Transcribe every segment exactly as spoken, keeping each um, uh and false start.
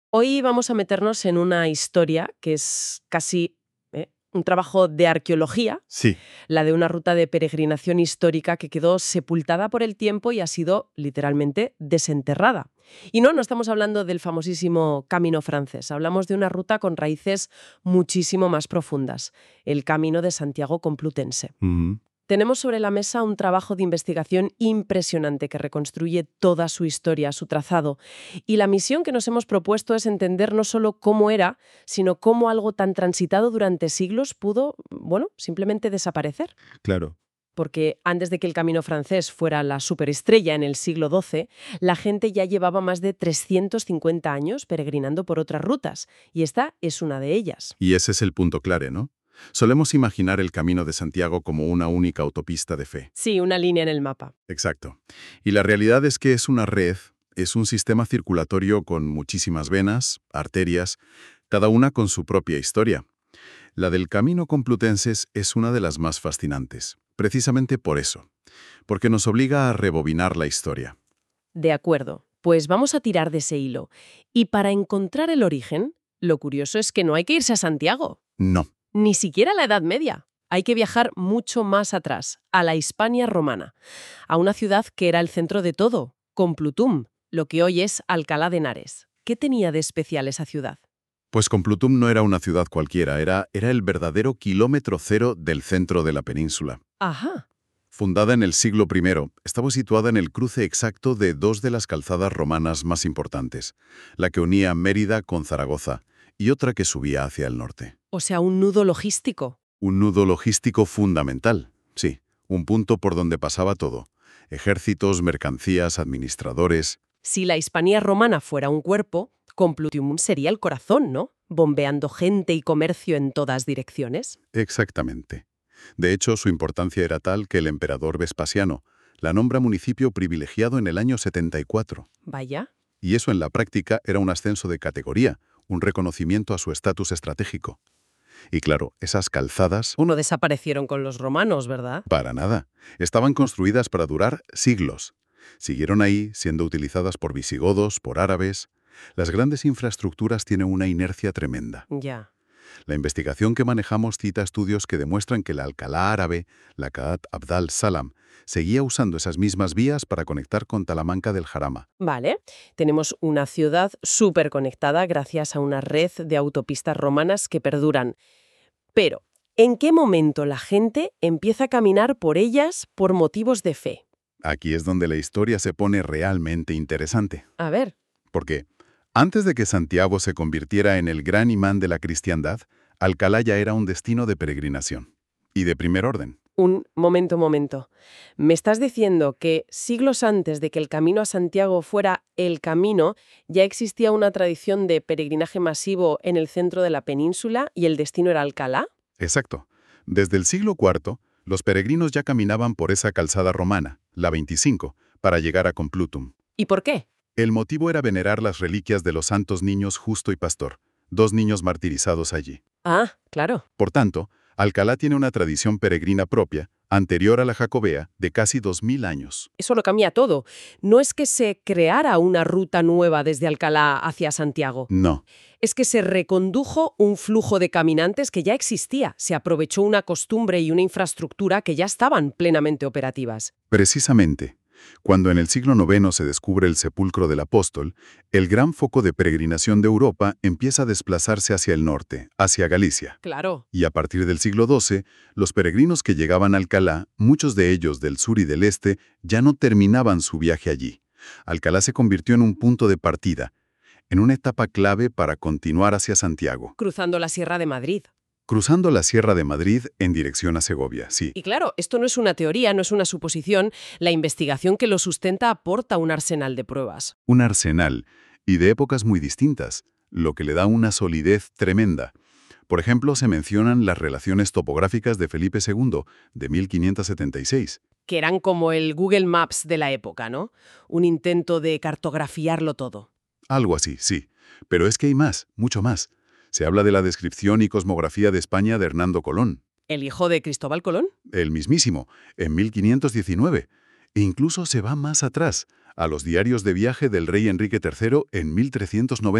Hoy vamos a meternos en una historia que es casi ¿eh? un trabajo de arqueología, Sí, la de una ruta de peregrinación histórica que quedó sepultada por el tiempo y ha sido literalmente desenterrada. Y no, no estamos hablando del famosísimo Camino francés, hablamos de una ruta con raíces muchísimo más profundas, el Camino de Santiago Complutense. ujú, Tenemos sobre la mesa un trabajo de investigación impresionante que reconstruye toda su historia, su trazado. Y la misión que nos hemos propuesto es entender no solo cómo era, sino cómo algo tan transitado durante siglos pudo, bueno, simplemente desaparecer. claro. Porque antes de que el Camino francés fuera la superestrella en el siglo doce, la gente ya llevaba más de trescientos cincuenta años peregrinando por otras rutas, y esta es una de ellas. Y ese es el punto clave, ¿no? Solemos imaginar el Camino de Santiago como una única autopista de fe. Sí, una línea en el mapa. Exacto. Y la realidad es que es una red, es un sistema circulatorio con muchísimas venas, arterias, cada una con su propia historia. La del Camino Complutenses es una de las más fascinantes, precisamente por eso, porque nos obliga a rebobinar la historia. De acuerdo, pues vamos a tirar de ese hilo. Y para encontrar el origen, lo curioso es que no hay que irse a Santiago, No, ni siquiera a la Edad Media. Hay que viajar mucho más atrás, a la Hispania romana, a una ciudad que era el centro de todo, Complutum, lo que hoy es Alcalá de Henares. ¿Qué tenía de especial esa ciudad? pues Complutum no era una ciudad cualquiera, era, era el verdadero kilómetro cero del centro de la península. Ajá, Fundada en el siglo primero, estaba situada en el cruce exacto de dos de las calzadas romanas más importantes, la que unía Mérida con Zaragoza y otra que subía hacia el norte. o sea, un nudo logístico. Un nudo logístico fundamental, sí, un punto por donde pasaba todo. Ejércitos, mercancías, administradores. Si la Hispania romana fuera un cuerpo, Complutum sería el corazón, ¿no? Bombeando gente y comercio en todas direcciones. Exactamente. De hecho, su importancia era tal que el emperador Vespasiano la nombra municipio privilegiado en el año setenta y cuatro. Vaya. Y eso en la práctica era un ascenso de categoría, un reconocimiento a su estatus estratégico. Y claro, esas calzadas, Uno desaparecieron con los romanos, ¿verdad? para nada, estaban construidas para durar siglos. Siguieron ahí, siendo utilizadas por visigodos, por árabes. Las grandes infraestructuras tienen una inercia tremenda. Ya. La investigación que manejamos cita estudios que demuestran que la Alcalá árabe, la Ka'at Abd al-Salam, seguía usando esas mismas vías para conectar con Talamanca del Jarama. Vale. Tenemos una ciudad súper conectada gracias a una red de autopistas romanas que perduran. Pero, ¿en qué momento la gente empieza a caminar por ellas por motivos de fe? Aquí es donde la historia se pone realmente interesante. A ver. Porque antes de que Santiago se convirtiera en el gran imán de la cristiandad, Alcalá ya era un destino de peregrinación. Y de primer orden. Un momento, momento. ¿Me estás diciendo que siglos antes de que el camino a Santiago fuera el camino, ya existía una tradición de peregrinaje masivo en el centro de la península y el destino era Alcalá? Exacto. Desde el siglo cuarto, los peregrinos ya caminaban por esa calzada romana, la veinticinco, para llegar a Complutum. ¿Y por qué? El motivo era venerar las reliquias de los santos niños Justo y Pastor, dos niños martirizados allí. Ah, claro. Por tanto, Alcalá tiene una tradición peregrina propia, anterior a la jacobea, de casi dos mil años. Eso lo cambia todo. No es que se creara una ruta nueva desde Alcalá hacia Santiago. No, Es que se recondujo un flujo de caminantes que ya existía. Se aprovechó una costumbre y una infraestructura que ya estaban plenamente operativas. precisamente. Cuando en el siglo noveno se descubre el sepulcro del apóstol, el gran foco de peregrinación de Europa empieza a desplazarse hacia el norte, hacia Galicia. Claro. Y a partir del siglo doce, los peregrinos que llegaban a Alcalá, muchos de ellos del sur y del este, ya no terminaban su viaje allí. Alcalá se convirtió en un punto de partida, en una etapa clave para continuar hacia Santiago, Cruzando la Sierra de Madrid. cruzando la Sierra de Madrid en dirección a Segovia, sí. Y claro, esto no es una teoría, no es una suposición. La investigación que lo sustenta aporta un arsenal de pruebas. Un arsenal, y de épocas muy distintas, lo que le da una solidez tremenda. Por ejemplo, se mencionan las relaciones topográficas de Felipe segundo, de mil quinientos setenta y seis. Que eran como el Google Maps de la época, ¿no? Un intento de cartografiarlo todo. Algo así, sí. Pero es que hay más, mucho más. Se habla de la descripción y cosmografía de España de Hernando Colón, ¿El hijo de Cristóbal Colón? el mismísimo, en mil quinientos diecinueve. E incluso se va más atrás, a los diarios de viaje del rey Enrique tercero en mil trescientos noventa.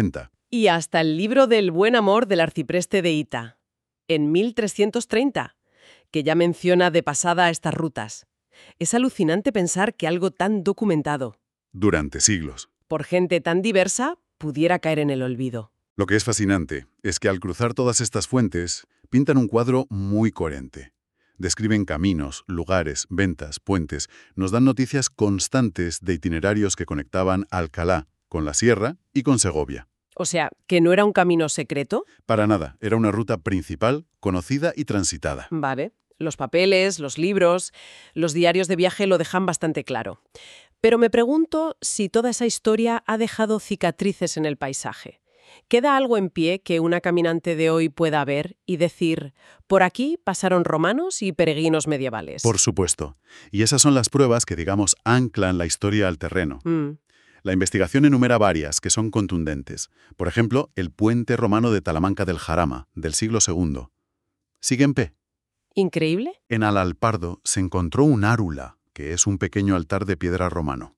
Y hasta el libro del buen amor del arcipreste de Hita, en mil trescientos treinta, que ya menciona de pasada estas rutas. Es alucinante pensar que algo tan documentado, Durante siglos. por gente tan diversa, pudiera caer en el olvido. Lo que es fascinante es que al cruzar todas estas fuentes, pintan un cuadro muy coherente. Describen caminos, lugares, ventas, puentes, nos dan noticias constantes de itinerarios que conectaban Alcalá con la sierra y con Segovia. O sea, ¿que no era un camino secreto? Para nada, era una ruta principal, conocida y transitada. Vale. Los papeles, los libros, los diarios de viaje lo dejan bastante claro. Pero me pregunto si toda esa historia ha dejado cicatrices en el paisaje. ¿Queda algo en pie que una caminante de hoy pueda ver y decir, por aquí pasaron romanos y peregrinos medievales? Por supuesto. Y esas son las pruebas que, digamos, anclan la historia al terreno. Mm. La investigación enumera varias que son contundentes. Por ejemplo, el puente romano de Talamanca del Jarama, del siglo segundo. Sigue en pie. ¿Increíble? En Alalpardo se encontró un árula, que es un pequeño altar de piedra romano.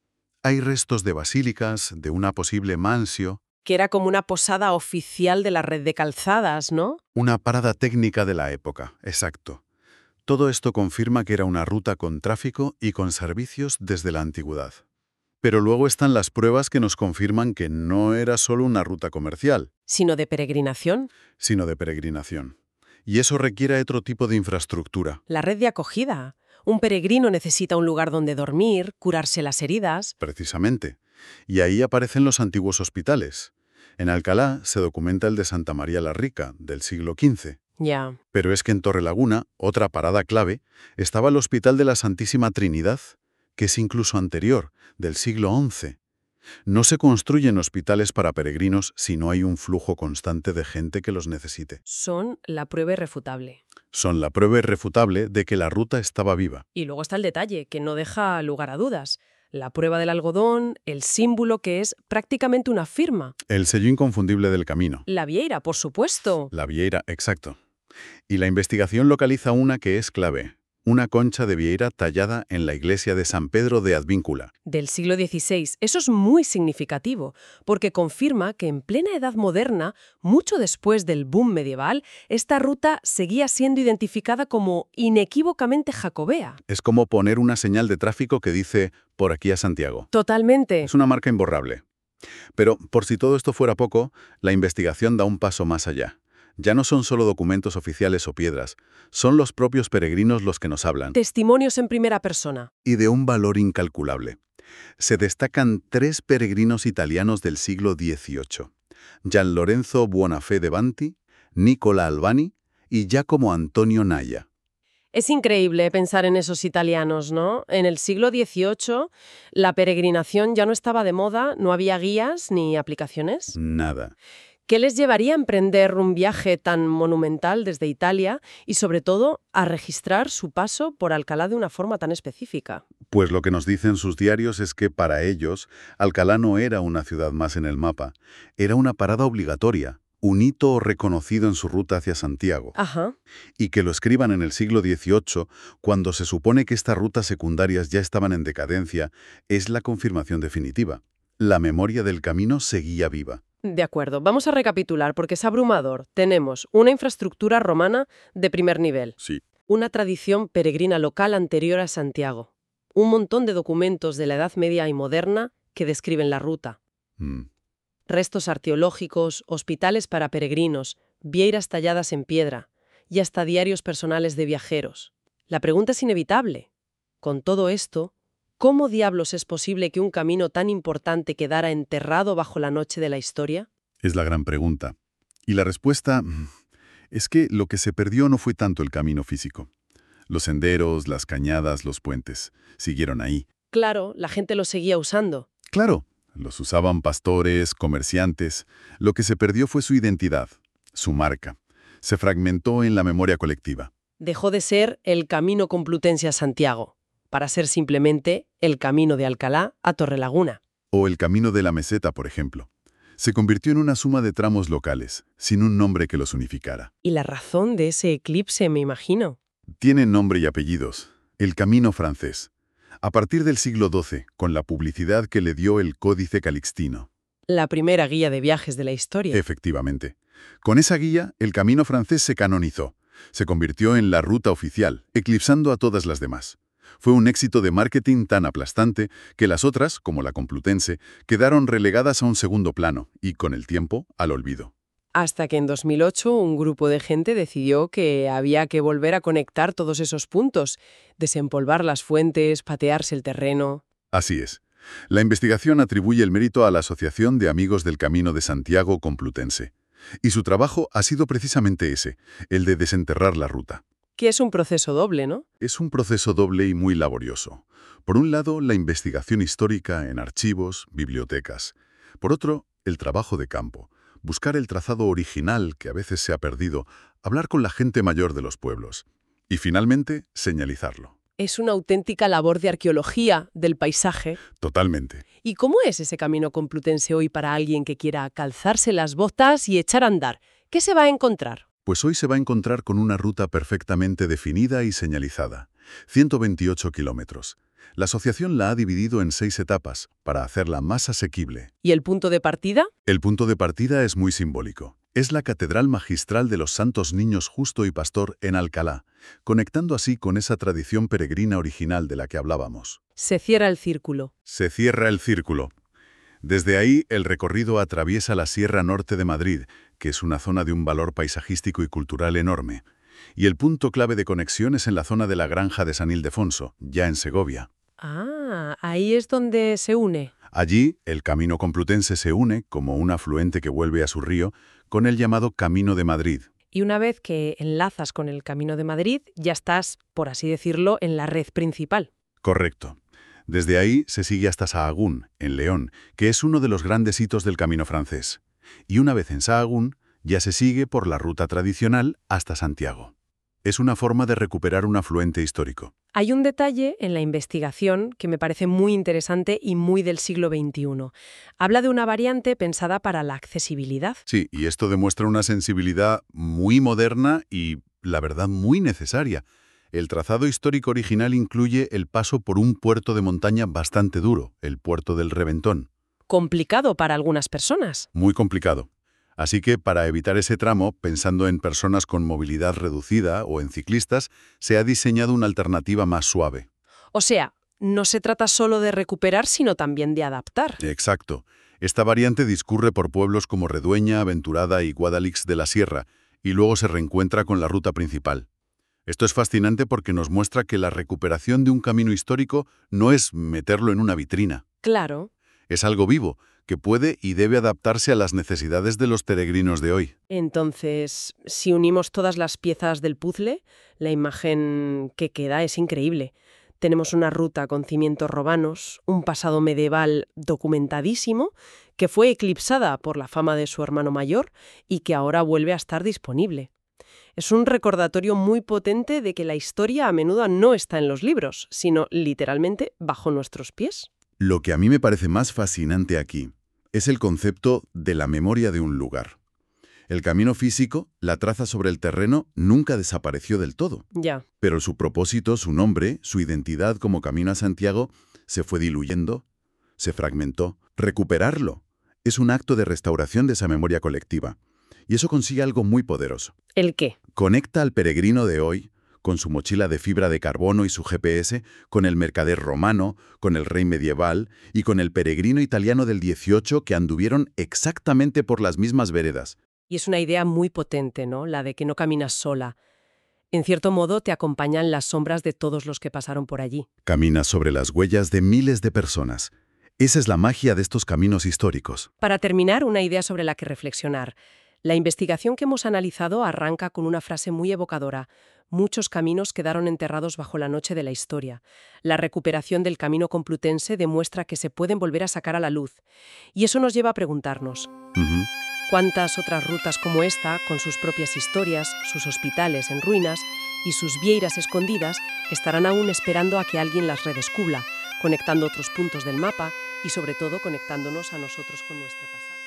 Hay restos de basílicas, de una posible mansio, Que era como una posada oficial de la red de calzadas, ¿no? una parada técnica de la época, exacto. Todo esto confirma que era una ruta con tráfico y con servicios desde la antigüedad. Pero luego están las pruebas que nos confirman que no era solo una ruta comercial, Sino de peregrinación. sino de peregrinación. Y eso requiere otro tipo de infraestructura, La red de acogida. Un peregrino necesita un lugar donde dormir, curarse las heridas. precisamente. Y ahí aparecen los antiguos hospitales. En Alcalá se documenta el de Santa María la Rica, del siglo quince. Ya. Pero es que en Torrelaguna, otra parada clave, estaba el Hospital de la Santísima Trinidad, que es incluso anterior, del siglo once. No se construyen hospitales para peregrinos si no hay un flujo constante de gente que los necesite. Son la prueba irrefutable. Son la prueba irrefutable de que la ruta estaba viva. Y luego está el detalle, que no deja lugar a dudas. La prueba del algodón, el símbolo que es prácticamente una firma. El sello inconfundible del camino. La vieira, por supuesto. La vieira, exacto. Y la investigación localiza una que es clave. Una concha de vieira tallada en la iglesia de San Pedro de Advíncula. Del siglo dieciséis. Eso es muy significativo, porque confirma que en plena Edad Moderna, mucho después del boom medieval, esta ruta seguía siendo identificada como inequívocamente jacobea. Es como poner una señal de tráfico que dice «por aquí a Santiago». Totalmente. Es una marca imborrable. Pero, por si todo esto fuera poco, la investigación da un paso más allá. Ya no son solo documentos oficiales o piedras, son los propios peregrinos los que nos hablan. Testimonios en primera persona. Y de un valor incalculable. Se destacan tres peregrinos italianos del siglo dieciocho. Gian Lorenzo Buonafé de Banti, Nicola Albani y Giacomo Antonio Naya. Es increíble pensar en esos italianos, ¿no? En el siglo dieciocho, la peregrinación ya no estaba de moda, no había guías ni aplicaciones. Nada. ¿Qué les llevaría a emprender un viaje tan monumental desde Italia y, sobre todo, a registrar su paso por Alcalá de una forma tan específica? Pues lo que nos dicen sus diarios es que para ellos, Alcalá no era una ciudad más en el mapa, era una parada obligatoria, un hito reconocido en su ruta hacia Santiago. Ajá. Y que lo escriban en el siglo dieciocho, cuando se supone que estas rutas secundarias ya estaban en decadencia, es la confirmación definitiva. La memoria del camino seguía viva. De acuerdo, vamos a recapitular porque es abrumador. Tenemos una infraestructura romana de primer nivel, Sí. una tradición peregrina local anterior a Santiago, un montón de documentos de la Edad Media y moderna que describen la ruta, Mm. restos arqueológicos, hospitales para peregrinos, vieiras talladas en piedra y hasta diarios personales de viajeros. La pregunta es inevitable. Con todo esto, ¿cómo diablos es posible que un camino tan importante quedara enterrado bajo la noche de la historia? Es la gran pregunta. Y la respuesta mm, es que lo que se perdió no fue tanto el camino físico. Los senderos, las cañadas, los puentes, siguieron ahí. Claro, la gente lo seguía usando. Claro, los usaban pastores, comerciantes. Lo que se perdió fue su identidad, su marca. Se fragmentó en la memoria colectiva. Dejó de ser el camino Complutense a Santiago, para ser simplemente el camino de Alcalá a Torrelaguna. O el camino de la meseta, por ejemplo. Se convirtió en una suma de tramos locales, sin un nombre que los unificara. Y la razón de ese eclipse, me imagino. Tienen nombre y apellidos. El camino francés. A partir del siglo doce, con la publicidad que le dio el Códice Calixtino. La primera guía de viajes de la historia. Efectivamente. Con esa guía, el camino francés se canonizó. Se convirtió en la ruta oficial, eclipsando a todas las demás. Fue un éxito de marketing tan aplastante que las otras, como la Complutense, quedaron relegadas a un segundo plano y, con el tiempo, al olvido. Hasta que en dos mil ocho un grupo de gente decidió que había que volver a conectar todos esos puntos, desempolvar las fuentes, patearse el terreno. Así es. La investigación atribuye el mérito a la Asociación de Amigos del Camino de Santiago Complutense. Y su trabajo ha sido precisamente ese, el de desenterrar la ruta. Que es un proceso doble, ¿no? Es un proceso doble y muy laborioso. Por un lado, la investigación histórica en archivos, bibliotecas. Por otro, el trabajo de campo. Buscar el trazado original que a veces se ha perdido, hablar con la gente mayor de los pueblos. Y finalmente, señalizarlo. Es una auténtica labor de arqueología del paisaje. Totalmente. ¿Y cómo es ese camino complutense hoy para alguien que quiera calzarse las botas y echar a andar? ¿Qué se va a encontrar? Pues hoy se va a encontrar con una ruta perfectamente definida y señalizada. ciento veintiocho kilómetros. La asociación la ha dividido en seis etapas para hacerla más asequible. ¿Y el punto de partida? El punto de partida es muy simbólico. Es la Catedral Magistral de los Santos Niños Justo y Pastor en Alcalá, conectando así con esa tradición peregrina original de la que hablábamos. Se cierra el círculo. Se cierra el círculo. Desde ahí, el recorrido atraviesa la Sierra Norte de Madrid, que es una zona de un valor paisajístico y cultural enorme. Y el punto clave de conexión es en la zona de la Granja de San Ildefonso, ya en Segovia. Ah, ahí es donde se une. Allí, el Camino Complutense se une, como un afluente que vuelve a su río, con el llamado Camino de Madrid. Y una vez que enlazas con el Camino de Madrid, ya estás, por así decirlo, en la red principal. Correcto. Desde ahí se sigue hasta Sahagún, en León, que es uno de los grandes hitos del camino francés. Y una vez en Sahagún, ya se sigue por la ruta tradicional hasta Santiago. Es una forma de recuperar un afluente histórico. Hay un detalle en la investigación que me parece muy interesante y muy del siglo veintiuno. Habla de una variante pensada para la accesibilidad. Sí, y esto demuestra una sensibilidad muy moderna y, la verdad, muy necesaria. El trazado histórico original incluye el paso por un puerto de montaña bastante duro, el puerto del Reventón. Complicado para algunas personas. Muy complicado. Así que, para evitar ese tramo, pensando en personas con movilidad reducida o en ciclistas, se ha diseñado una alternativa más suave. O sea, no se trata solo de recuperar, sino también de adaptar. Exacto. Esta variante discurre por pueblos como Redueña, Aventurada y Guadalix de la Sierra, y luego se reencuentra con la ruta principal. Esto es fascinante porque nos muestra que la recuperación de un camino histórico no es meterlo en una vitrina. Claro. Es algo vivo, que puede y debe adaptarse a las necesidades de los peregrinos de hoy. Entonces, si unimos todas las piezas del puzzle, la imagen que queda es increíble. Tenemos una ruta con cimientos romanos, un pasado medieval documentadísimo, que fue eclipsada por la fama de su hermano mayor y que ahora vuelve a estar disponible. Es un recordatorio muy potente de que la historia a menudo no está en los libros, sino literalmente bajo nuestros pies. Lo que a mí me parece más fascinante aquí es el concepto de la memoria de un lugar. El camino físico, la traza sobre el terreno, nunca desapareció del todo. Ya. Pero su propósito, su nombre, su identidad como Camino a Santiago, se fue diluyendo, se fragmentó. Recuperarlo es un acto de restauración de esa memoria colectiva. Y eso consigue algo muy poderoso. ¿El qué? Conecta al peregrino de hoy, con su mochila de fibra de carbono y su G P S, con el mercader romano, con el rey medieval y con el peregrino italiano del dieciocho que anduvieron exactamente por las mismas veredas. Y es una idea muy potente, ¿no? La de que no caminas sola. En cierto modo, te acompañan las sombras de todos los que pasaron por allí. Caminas sobre las huellas de miles de personas. Esa es la magia de estos caminos históricos. Para terminar, una idea sobre la que reflexionar. La investigación que hemos analizado arranca con una frase muy evocadora. Muchos caminos quedaron enterrados bajo la noche de la historia. La recuperación del camino complutense demuestra que se pueden volver a sacar a la luz. Y eso nos lleva a preguntarnos, Uh-huh. ¿cuántas otras rutas como esta, con sus propias historias, sus hospitales en ruinas y sus vieiras escondidas, estarán aún esperando a que alguien las redescubra, conectando otros puntos del mapa y sobre todo conectándonos a nosotros con nuestro pasado?